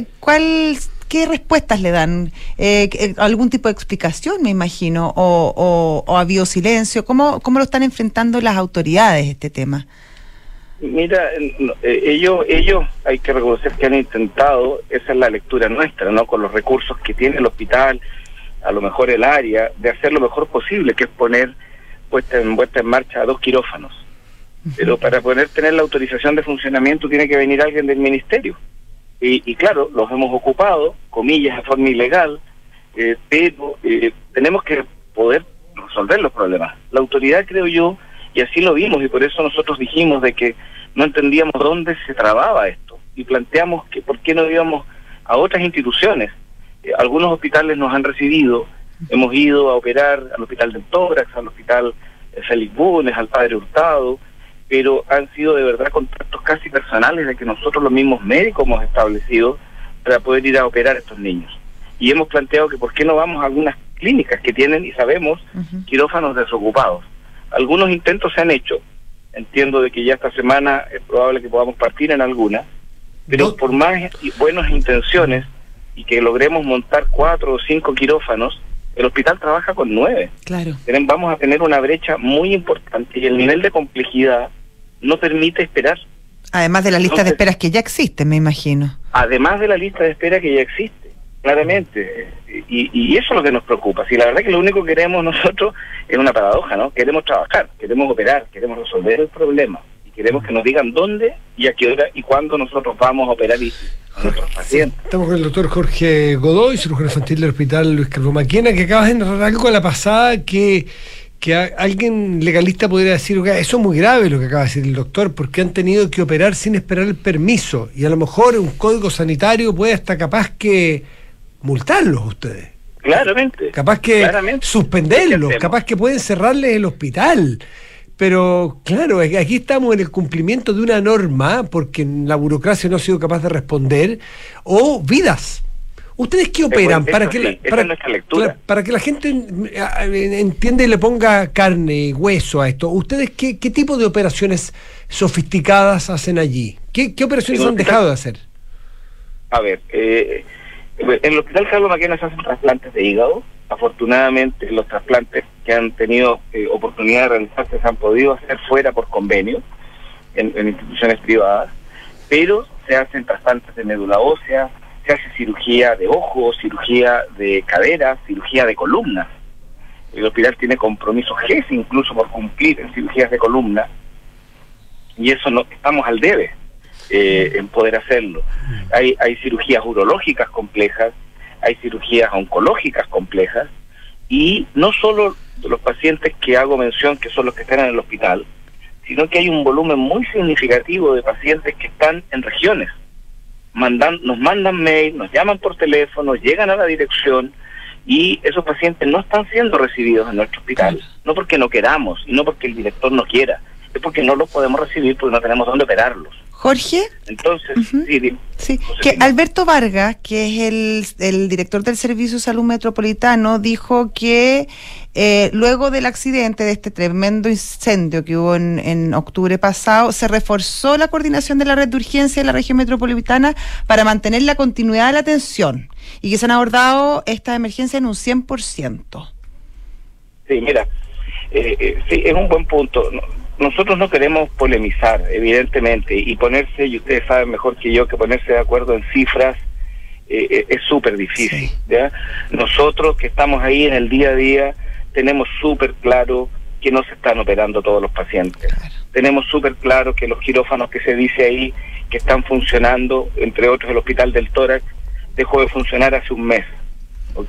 ¿qué respuestas le dan? ¿Algún tipo de explicación, me imagino? ¿O ha habido silencio? ¿Cómo lo están enfrentando las autoridades este tema? Mira, ellos hay que reconocer que han intentado, esa es la lectura nuestra, ¿no? Con los recursos que tiene el hospital, a lo mejor el área, de hacer lo mejor posible, que es poner puesta en marcha 2 quirófanos. Pero para poder tener la autorización de funcionamiento tiene que venir alguien del ministerio. Y claro, los hemos ocupado, comillas, de forma ilegal, pero tenemos que poder resolver los problemas. La autoridad, creo yo, y así lo vimos, y por eso nosotros dijimos de que no entendíamos dónde se trababa esto, y planteamos que por qué no íbamos a otras instituciones. Algunos hospitales nos han recibido, hemos ido a operar al Hospital del Tórax, al Hospital Félix Bulnes, al Padre Hurtado, pero han sido de verdad contactos casi personales de que nosotros los mismos médicos hemos establecido para poder ir a operar a estos niños. Y hemos planteado que por qué no vamos a algunas clínicas que tienen, y sabemos, quirófanos desocupados. Algunos intentos se han hecho, entiendo de que ya esta semana es probable que podamos partir en alguna, pero por más buenas intenciones y que logremos montar 4 o 5 quirófanos, el hospital trabaja con 9. Claro. Vamos a tener una brecha muy importante y el nivel de complejidad no permite esperar. Además de las listas de esperas que ya existen, me imagino. Además de la lista de espera que ya existe, claramente. Y eso es lo que nos preocupa. Si la verdad que lo único que queremos nosotros es una paradoja, ¿no? Queremos trabajar, queremos operar, queremos resolver el problema. Y queremos que nos digan dónde y a qué hora y cuándo nosotros vamos a operar a nuestros pacientes. Estamos con el doctor Jorge Godoy, cirujano infantil del Hospital Luis Carlos Maquena, que acabas de narrar algo a la pasada que alguien legalista podría decir, okay, eso es muy grave lo que acaba de decir el doctor, porque han tenido que operar sin esperar el permiso, y a lo mejor un código sanitario puede hasta capaz que multarlos ustedes. Claramente. Capaz que suspenderlos, capaz que pueden cerrarles el hospital. Pero claro, aquí estamos en el cumplimiento de una norma, porque la burocracia no ha sido capaz de responder, o vidas. ¿Ustedes qué operan? Para que la gente entienda y le ponga carne y hueso a esto. ¿Ustedes qué tipo de operaciones sofisticadas hacen allí? ¿Qué operaciones han dejado de hacer? A ver, en el Hospital Carlos Maquena se hacen trasplantes de hígado. Afortunadamente los trasplantes que han tenido oportunidad de realizarse se han podido hacer fuera por convenio en instituciones privadas, pero se hacen trasplantes de médula ósea, se hace cirugía de ojos, cirugía de cadera, cirugía de columnas. El hospital tiene compromisos GES incluso por cumplir en cirugías de columna, y eso no estamos al debe en poder hacerlo. Hay cirugías urológicas complejas, hay cirugías oncológicas complejas, y no solo los pacientes que hago mención que son los que están en el hospital, sino que hay un volumen muy significativo de pacientes que están en regiones. Nos mandan mail, nos llaman por teléfono, llegan a la dirección, y esos pacientes no están siendo recibidos en nuestro hospital, no porque no queramos y no porque el director no quiera, es porque no los podemos recibir porque no tenemos dónde operarlos. Jorge. Entonces, sí, que Alberto Vargas, que es el director del Servicio de Salud Metropolitano, dijo que luego del accidente, de este tremendo incendio que hubo en octubre pasado, se reforzó la coordinación de la red de urgencia de la región metropolitana para mantener la continuidad de la atención, y que se han abordado esta emergencia en un 100%. Sí, mira, sí, es un buen punto. Nosotros no queremos polemizar, evidentemente, y ponerse, y ustedes saben mejor que yo, que ponerse de acuerdo en cifras es súper difícil, ¿ya? Nosotros que estamos ahí en el día a día tenemos súper claro que no se están operando todos los pacientes. Claro. Tenemos súper claro que los quirófanos que se dice ahí que están funcionando, entre otros el Hospital del Tórax, dejó de funcionar hace un mes. ¿Ok?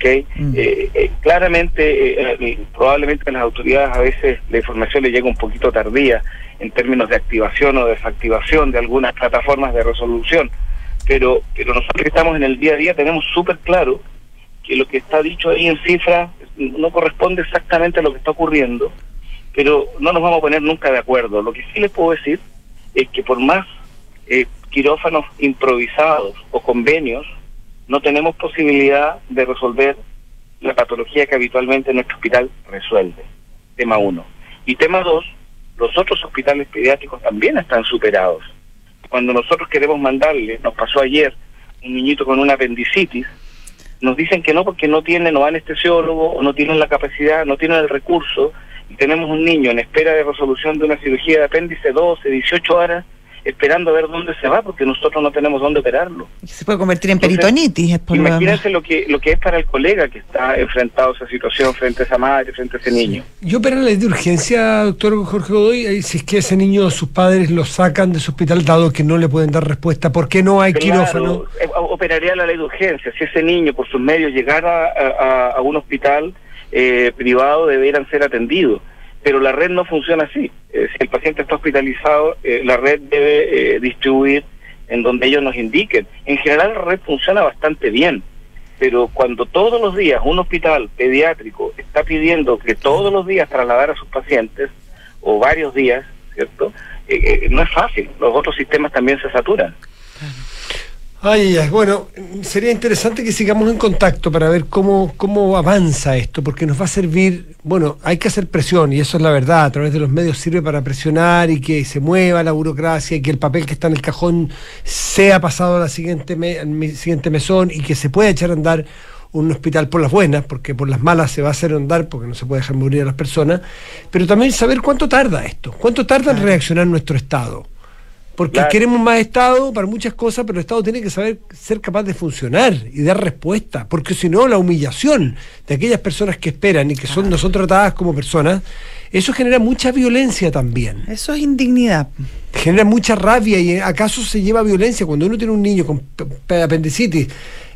Claramente, probablemente a las autoridades a veces la información le llega un poquito tardía en términos de activación o desactivación de algunas plataformas de resolución, pero nosotros que estamos en el día a día tenemos súper claro que lo que está dicho ahí en cifras no corresponde exactamente a lo que está ocurriendo, pero no nos vamos a poner nunca de acuerdo. Lo que sí les puedo decir es que por más quirófanos improvisados o convenios, no tenemos posibilidad de resolver la patología que habitualmente nuestro hospital resuelve. Tema 1. Y tema 2, los otros hospitales pediátricos también están superados. Cuando nosotros queremos mandarle, nos pasó ayer, un niñito con una apendicitis, nos dicen que no porque no tienen o anestesiólogo, o no tienen la capacidad, no tienen el recurso, y tenemos un niño en espera de resolución de una cirugía de apéndice 12, 18 horas, esperando a ver dónde se va, porque nosotros no tenemos dónde operarlo. Se puede convertir en peritonitis. Imagínense lo que es para el colega que está enfrentado a esa situación frente a esa madre, frente a ese niño. ¿Y operan la ley de urgencia, doctor Jorge Godoy? Si es que ese niño, sus padres lo sacan de su hospital, dado que no le pueden dar respuesta, ¿por qué no hay quirófano? Operaría la ley de urgencia. Si ese niño, por sus medios, llegara a un hospital privado, debieran ser atendidos. Pero la red no funciona así. Si el paciente está hospitalizado, la red debe distribuir en donde ellos nos indiquen. En general la red funciona bastante bien, pero cuando todos los días un hospital pediátrico está pidiendo que todos los días trasladar a sus pacientes, o varios días, ¿cierto? No es fácil, los otros sistemas también se saturan. Ay, bueno, sería interesante que sigamos en contacto para ver cómo avanza esto, porque nos va a servir, bueno, hay que hacer presión, y eso es la verdad, a través de los medios sirve para presionar y que se mueva la burocracia y que el papel que está en el cajón sea pasado a la siguiente mesón y que se pueda echar a andar un hospital por las buenas, porque por las malas se va a hacer andar, porque no se puede dejar morir a las personas, pero también saber cuánto tarda esto, cuánto tarda en reaccionar nuestro Estado. Porque queremos más Estado para muchas cosas, pero el Estado tiene que saber ser capaz de funcionar y dar respuesta, porque si no, la humillación de aquellas personas que esperan y que no son tratadas como personas, eso genera mucha violencia también. Eso es indignidad. Genera mucha rabia, y acaso se lleva violencia cuando uno tiene un niño con apendicitis,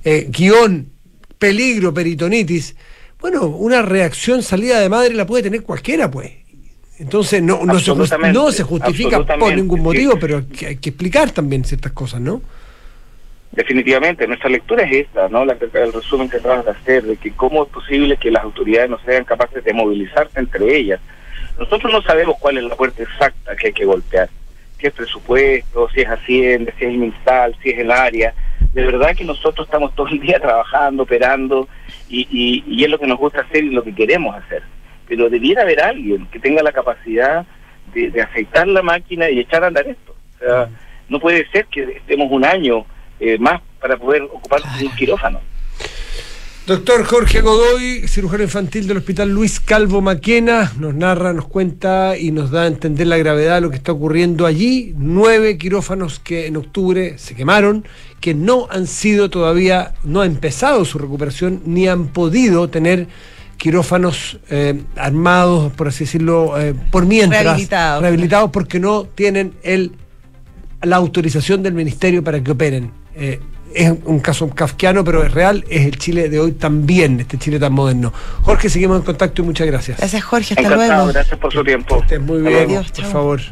peligro, peritonitis. Bueno, una reacción salida de madre la puede tener cualquiera, pues. Entonces no se justifica por ningún motivo, pero hay que explicar también ciertas cosas, ¿no? Definitivamente, nuestra lectura es esta, ¿no? El resumen que acabas de hacer, de que cómo es posible que las autoridades no sean capaces de movilizarse entre ellas. Nosotros no sabemos cuál es la puerta exacta que hay que golpear, si es presupuesto, si es Hacienda, si es el MinSal, si es el área. De verdad que nosotros estamos todo el día trabajando, operando, y es lo que nos gusta hacer y lo que queremos hacer. Pero debiera haber alguien que tenga la capacidad de aceitar la máquina y echar a andar esto. O sea, no puede ser que estemos un año más para poder ocupar un quirófano. Doctor Jorge Godoy, cirujano infantil del Hospital Luis Calvo Maquena, nos narra, nos cuenta y nos da a entender la gravedad de lo que está ocurriendo allí. 9 quirófanos que en octubre se quemaron, que no han sido todavía, no ha empezado su recuperación, ni han podido tener quirófanos armados, por así decirlo, por mientras, rehabilitados porque no tienen la autorización del ministerio para que operen. Es un caso kafkiano, pero es real, es el Chile de hoy también, este Chile tan moderno. Jorge, seguimos en contacto y muchas gracias. Gracias, Jorge, hasta Encantado, luego. Gracias por su tiempo. Estés muy bien, Adiós, por chao. favor.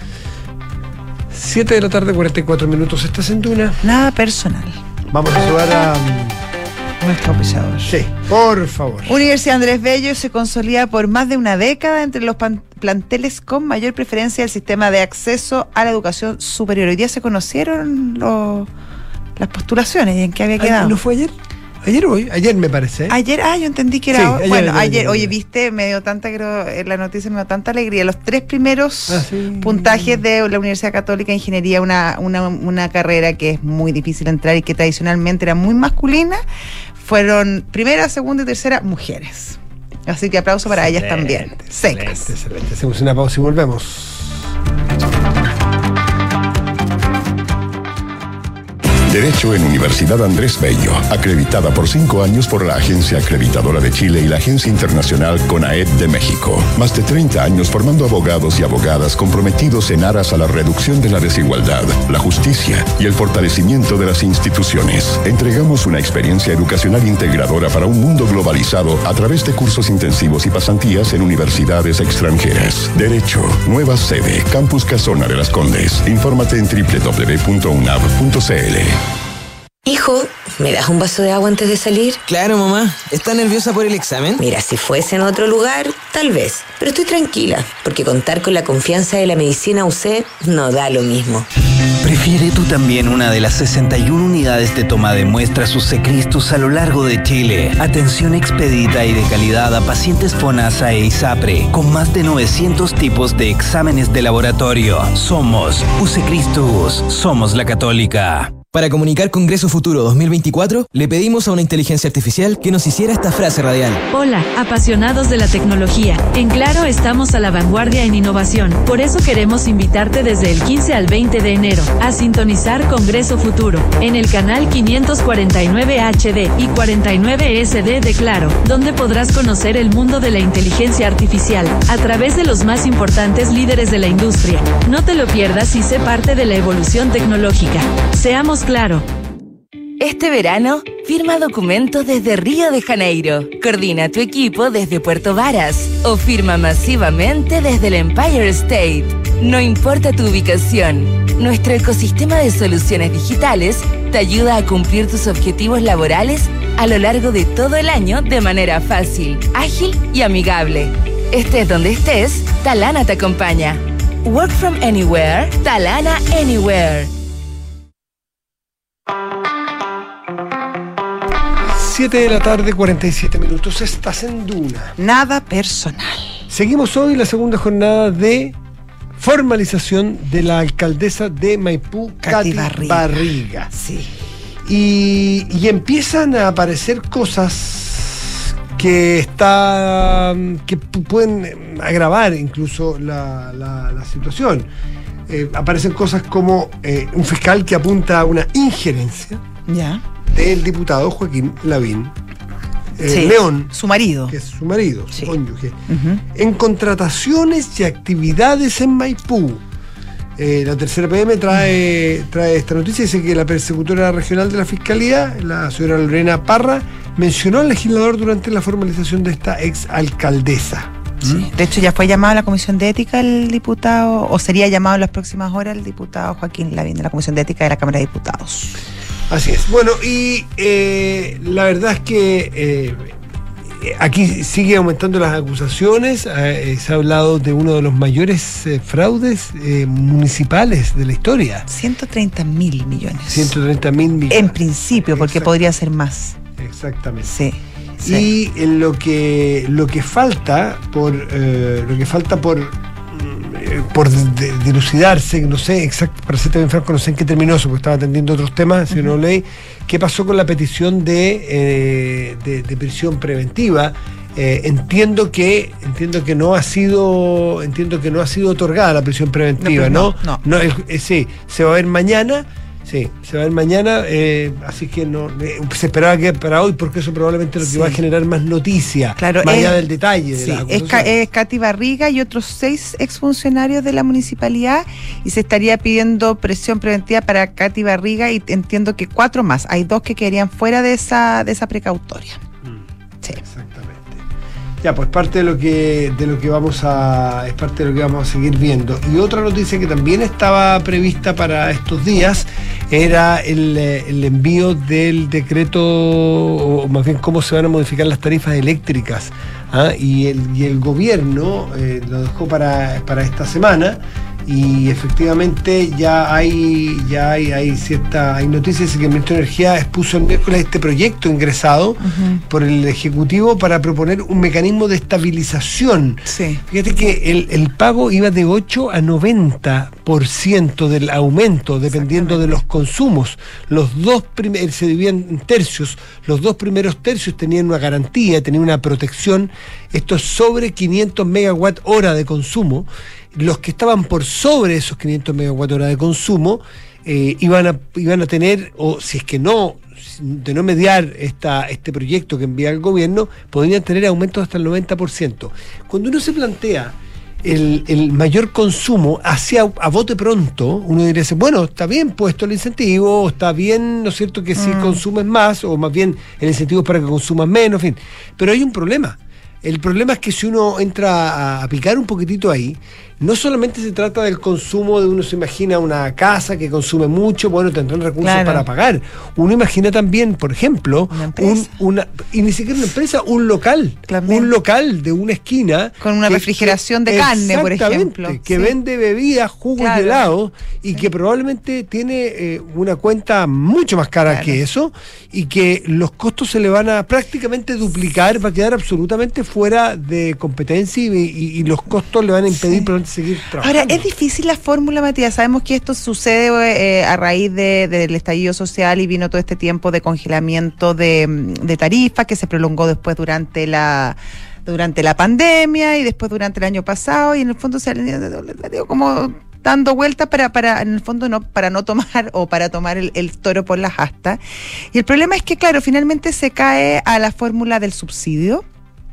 7 de la tarde, 44 minutos. ¿Estás en Duna? Nada personal. Vamos a saludar a... Nuestro apoyador. Sí, por favor. Universidad Andrés Bello se consolida por más de una década entre los planteles con mayor preferencia del sistema de acceso a la educación superior. Hoy día se conocieron las postulaciones y en qué había quedado. ¿No fue ayer? Ayer me parece. Ayer, yo entendí que era Sí, hoy. Bueno, ayer. oye, viste, me dio tanta, creo, en la noticia me dio tanta alegría. Los 3 primeros puntajes de la Universidad Católica de Ingeniería, una carrera que es muy difícil entrar y que tradicionalmente era muy masculina, fueron primera, segunda y tercera mujeres. Así que aplauso para ellas también. Secas. Excelente. Hacemos una pausa y volvemos. Derecho en Universidad Andrés Bello, acreditada por 5 años por la Agencia Acreditadora de Chile y la Agencia Internacional CONAED de México. Más de 30 años formando abogados y abogadas comprometidos en aras a la reducción de la desigualdad, la justicia y el fortalecimiento de las instituciones. Entregamos una experiencia educacional integradora para un mundo globalizado a través de cursos intensivos y pasantías en universidades extranjeras. Derecho, nueva sede, Campus Casona de las Condes. Infórmate en www.unab.cl. Hijo, ¿me das un vaso de agua antes de salir? Claro, mamá. ¿Estás nerviosa por el examen? Mira, si fuese en otro lugar, tal vez. Pero estoy tranquila, porque contar con la confianza de la medicina UC no da lo mismo. Prefiere tú también una de las 61 unidades de toma de muestras UC Cristus a lo largo de Chile. Atención expedita y de calidad a pacientes FONASA e ISAPRE, con más de 900 tipos de exámenes de laboratorio. Somos UC Cristus, somos la Católica. Para comunicar Congreso Futuro 2024, le pedimos a una inteligencia artificial que nos hiciera esta frase radial. Hola, apasionados de la tecnología. En Claro estamos a la vanguardia en innovación. Por eso queremos invitarte desde el 15 al 20 de enero a sintonizar Congreso Futuro en el canal 549 HD y 49 SD de Claro, donde podrás conocer el mundo de la inteligencia artificial a través de los más importantes líderes de la industria. No te lo pierdas y sé parte de la evolución tecnológica. Seamos Claro. Este verano, firma documentos desde Río de Janeiro, coordina tu equipo desde Puerto Varas o firma masivamente desde el Empire State. No importa tu ubicación, nuestro ecosistema de soluciones digitales te ayuda a cumplir tus objetivos laborales a lo largo de todo el año de manera fácil, ágil y amigable. Estés donde estés, Talana te acompaña. Work from anywhere, Talana Anywhere. 7 de la tarde, 47 minutos. Estás en Duna. Nada personal. Seguimos hoy la segunda jornada de formalización de la alcaldesa de Maipú, Katy Barriga. Sí. Y empiezan a aparecer cosas que pueden agravar incluso la situación. Aparecen cosas como un fiscal que apunta a una injerencia del diputado Joaquín Lavín León, su marido, que es su marido, su cónyuge, en contrataciones y actividades en Maipú. La tercera PM trae esta noticia. Dice que la persecutora regional de la Fiscalía, la señora Lorena Parra, mencionó al legislador durante la formalización de esta ex alcaldesa. Sí. De hecho, ya fue llamado a la Comisión de Ética el diputado, o sería llamado en las próximas horas el diputado Joaquín Lavín de la Comisión de Ética de la Cámara de Diputados. Así es. Bueno, y la verdad es que aquí sigue aumentando las acusaciones. Se ha hablado de uno de los mayores fraudes municipales de la historia. 130.000 millones. 130.000 millones. En principio, porque podría ser más. Exactamente. Sí. Y lo que falta por dilucidarse, no sé exacto, para ser también franco, no sé en qué terminó eso, porque estaba atendiendo otros temas, si no leí, qué pasó con la petición de prisión preventiva. Entiendo que no ha sido otorgada la prisión preventiva, ¿no? Sí, se va a ver mañana. Sí, se va a ver mañana, así que se esperaba que para hoy, porque eso probablemente es lo que va a generar más noticia, claro, más allá del detalle. Sí, es Katy Barriga y otros 6 exfuncionarios de la municipalidad, y se estaría pidiendo prisión preventiva para Katy Barriga, y entiendo que 4 más. Hay 2 que quedarían fuera de esa precautoria. Sí. Exactamente. Ya, pues parte de lo que vamos a seguir viendo. Y otra noticia que también estaba prevista para estos días era el envío del decreto, o más bien cómo se van a modificar las tarifas eléctricas. Y el gobierno lo dejó para esta semana. Y efectivamente ya hay noticias de que el Ministerio de Energía expuso el miércoles este proyecto ingresado por el Ejecutivo para proponer un mecanismo de estabilización. Sí. Fíjate que el pago iba de 8 a 90% del aumento, dependiendo de los consumos. Se dividían en tercios. Los 2 primeros tercios tenían una garantía, tenían una protección. Esto es sobre 500 megawatt hora de consumo. Los que estaban por sobre esos 500 megawatt hora de consumo iban a tener, o si es que de no mediar este proyecto que envía el gobierno, podrían tener aumentos hasta el 90%. Cuando uno se plantea el mayor consumo a bote pronto, uno diría, bueno, está bien puesto el incentivo, está bien, ¿no es cierto?, que si consumes más, o más bien el incentivo es para que consumas menos, en fin. Pero hay un problema. El problema es que si uno entra a picar un poquitito ahí, no solamente se trata del consumo de uno se imagina una casa que consume mucho, bueno, tendrán recursos para pagar. Uno imagina también, por ejemplo, y ni siquiera una empresa, un local. También. Un local de una esquina. Con una refrigeración de carne, por ejemplo. Que vende bebidas, jugos y helados, y que probablemente tiene una cuenta mucho más cara que eso, y que los costos se le van a prácticamente duplicar, va a quedar absolutamente fuera de competencia, y los costos le van a impedir seguir trabajando. Ahora, es difícil la fórmula, Matías. Sabemos que esto sucede a raíz del estallido social, y vino todo este tiempo de congelamiento de tarifas que se prolongó después durante la pandemia y después durante el año pasado, y en el fondo se dio como dando vueltas para en el fondo para tomar el toro por las astas. Y el problema es que, claro, finalmente se cae a la fórmula del subsidio,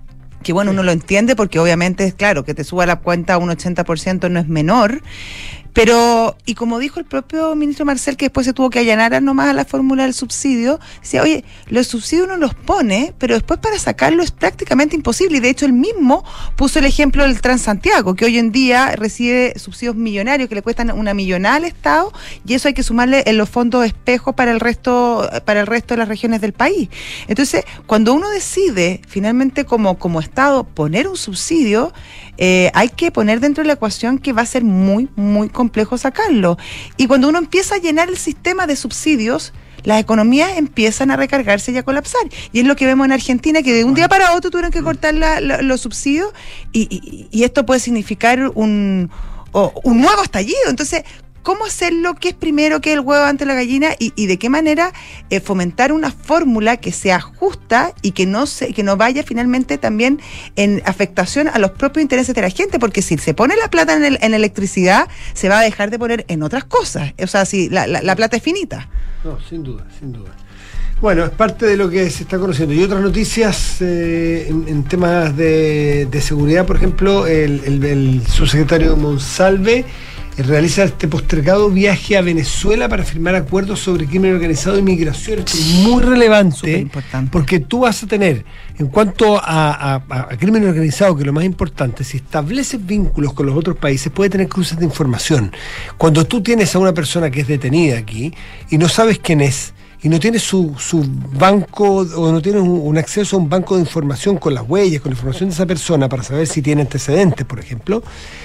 que bueno, uno lo entiende porque obviamente es claro que te suba la cuenta un 80% no es menor, pero, y como dijo el propio ministro Marcel, que después se tuvo que allanar nomás a la fórmula del subsidio, decía, oye, los subsidios uno los pone, pero después para sacarlo es prácticamente imposible, y de hecho él mismo puso el ejemplo del Transantiago, que hoy en día recibe subsidios millonarios que le cuestan una millonada al Estado, y eso hay que sumarle en los fondos espejos para el resto de las regiones del país. Entonces, cuando uno decide finalmente como Estado poner un subsidio, hay que poner dentro de la ecuación que va a ser muy, muy complejo sacarlo. Y cuando uno empieza a llenar el sistema de subsidios, las economías empiezan a recargarse y a colapsar. Y es lo que vemos en Argentina, que de un día para otro tuvieron que cortar los subsidios, y esto puede significar un nuevo estallido. Entonces, ¿cómo hacerlo? ¿Qué es primero? ¿Qué es el huevo antes de la gallina? Y de qué manera fomentar una fórmula que sea justa y que no vaya finalmente también en afectación a los propios intereses de la gente, porque si se pone la plata en electricidad, se va a dejar de poner en otras cosas. O sea, si la plata es finita. No, sin duda. Bueno, es parte de lo que se está conociendo. Y otras noticias en temas de seguridad, por ejemplo, el subsecretario Monsalve realiza este postergado viaje a Venezuela para firmar acuerdos sobre crimen organizado y migración. Esto es muy relevante, porque tú vas a tener, en cuanto a crimen organizado, que es lo más importante, si estableces vínculos con los otros países, puede tener cruces de información. Cuando tú tienes a una persona que es detenida aquí y no sabes quién es, y no tienes su banco, o no tienes un acceso a un banco de información con las huellas, con la información de esa persona para saber si tiene antecedentes, por ejemplo,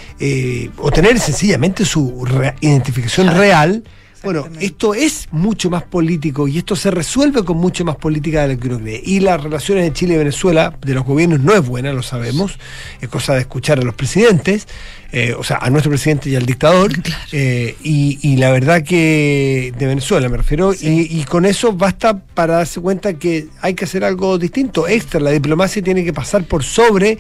o tener sencillamente su identificación real. Bueno, esto es mucho más político, y esto se resuelve con mucho más política de lo que uno cree. Y las relaciones de Chile y Venezuela, de los gobiernos, no es buena, lo sabemos. Es cosa de escuchar a los presidentes, o sea, a nuestro presidente y al dictador. Claro. Y la verdad que de Venezuela me refiero, sí. Y con eso basta para darse cuenta que hay que hacer algo distinto, extra. La diplomacia tiene que pasar por sobre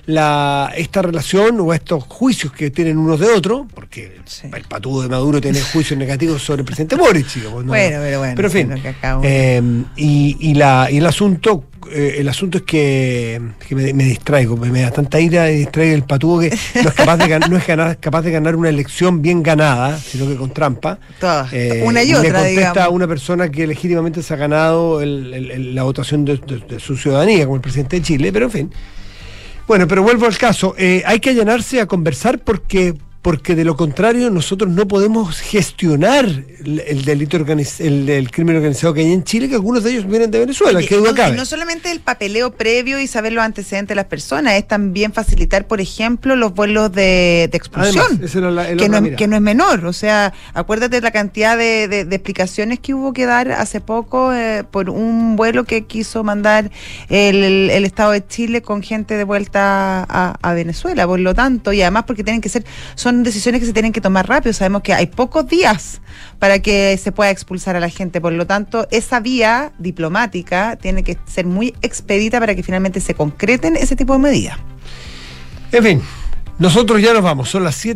esta relación o estos juicios que tienen unos de otros, porque el patudo de Maduro tiene juicios negativos sobre el presidente Boric, digamos, ¿no? Bueno, pero en fin, y el asunto es que me distraigo, me da tanta ira y distrae el patudo que no es capaz de ganar una elección bien ganada, sino que con trampa. Una y otra, le contesta, digamos, a una persona que legítimamente se ha ganado la votación de su ciudadanía, como el presidente de Chile, pero en fin. Bueno, pero vuelvo al caso. Hay que allanarse a conversar porque de lo contrario nosotros no podemos gestionar el delito el crimen organizado que hay en Chile, que algunos de ellos vienen de Venezuela. Oye, no solamente el papeleo previo y saber los antecedentes de las personas, es también facilitar, por ejemplo, los vuelos de expulsión. Además, que no es menor. O sea, acuérdate de la cantidad de explicaciones que hubo que dar hace poco por un vuelo que quiso mandar el Estado de Chile con gente de vuelta a Venezuela. Por lo tanto, y además porque son decisiones que se tienen que tomar rápido. Sabemos que hay pocos días para que se pueda expulsar a la gente, por lo tanto esa vía diplomática tiene que ser muy expedita para que finalmente se concreten ese tipo de medidas. En fin, nosotros ya nos vamos, son las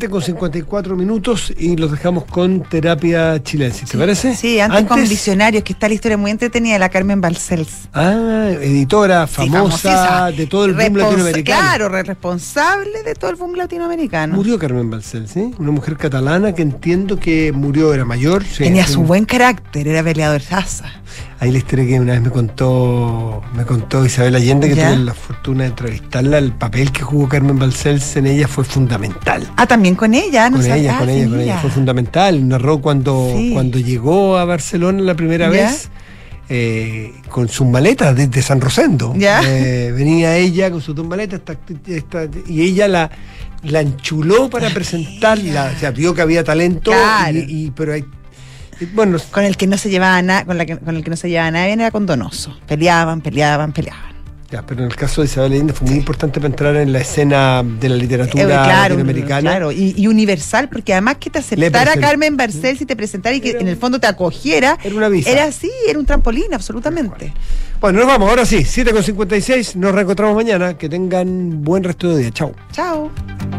7:54 y los dejamos con Terapia Chilensis, ¿te parece? Sí, antes con Visionarios, que está la historia muy entretenida de la Carmen Balcells. Editora famosa de todo el boom latinoamericano. Claro, responsable de todo el boom latinoamericano. Murió Carmen Balcells, ¿sí? Una mujer catalana que entiendo que murió, era mayor. Sí, tenía su buen carácter, era peleadoraza. Ahí la historia que una vez me contó Isabel Allende, que tuve la fortuna de entrevistarla. El papel que jugó Carmen Balcells en ella fue fundamental. También con ella, con ella fue fundamental. Narró cuando llegó a Barcelona la primera vez, con sus maletas desde San Rosendo. Venía ella con sus dos maletas y ella la enchuló para presentarla. O sea, vio que había talento, claro. Pero hay. Bueno, con el que no se llevaba nada, con el que no se llevaba nada bien era con Donoso. Peleaban. Ya, pero en el caso de Isabel Allende fue muy importante para entrar en la escena de la literatura latinoamericana. Claro, y universal, porque además que te aceptara Carmen Balcells y te presentara y que en el fondo te acogiera. Era una visa. Era un trampolín, absolutamente. Bueno, nos vamos, ahora sí, 7:56, nos reencontramos mañana. Que tengan buen resto de día. Chao. Chao.